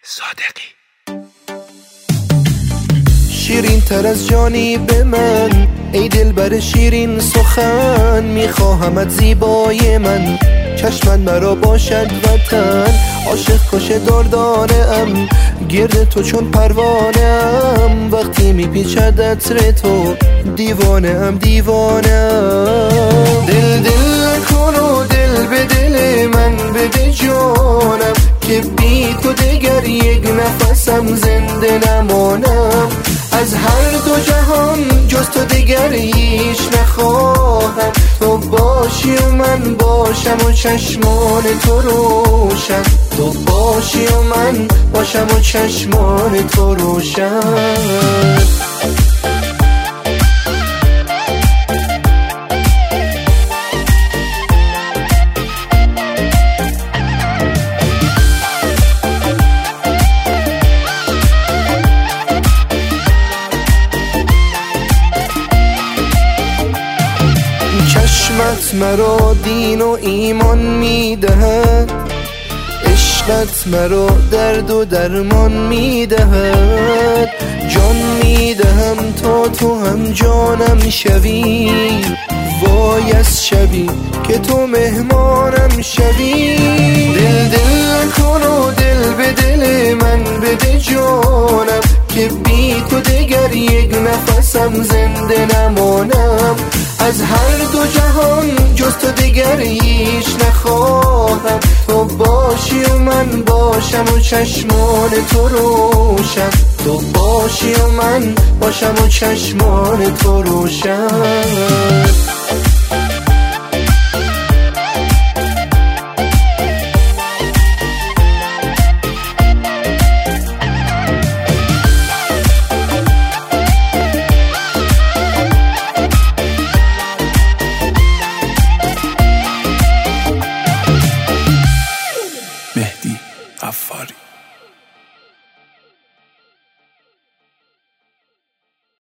صادقی. شیرین تر از جانی به من، ای دلبر شیرین سخن، میخواهمت زیبای من، چشمت مرا باشد وطن. عاشق کشه داردانم، گرد تو چون پروانم، وقتی میپیچد عطر تو دیوانم دیوانم. دل دل کن و دل به دل من بده جانم، که بی تو دگر یک نفسم زنده نمانم. از هر دو جهان جز تو دگر هیچ نخواهم، تو باشی و من باشم و چشمان تو روشن، تو باشی و من باشم و چشمان تو روشن. چشمت مرا دین و ایمان میدهد، عشقت مرا درد و درمان میدهد. جان میدهم تا تو هم جانم شوی، وای از شبی که تو مهمانم شوی. دل دل کن و دل به دل من بده جانم، که بی تو دگر یک نفسم زنده نمانم. از هر دو جهان جز تو دگر هیچ نخواهم، تو باشی و من باشم و چشمان تو روشن، تو باشی و من باشم و چشمان تو روشن. مهدی عفاری.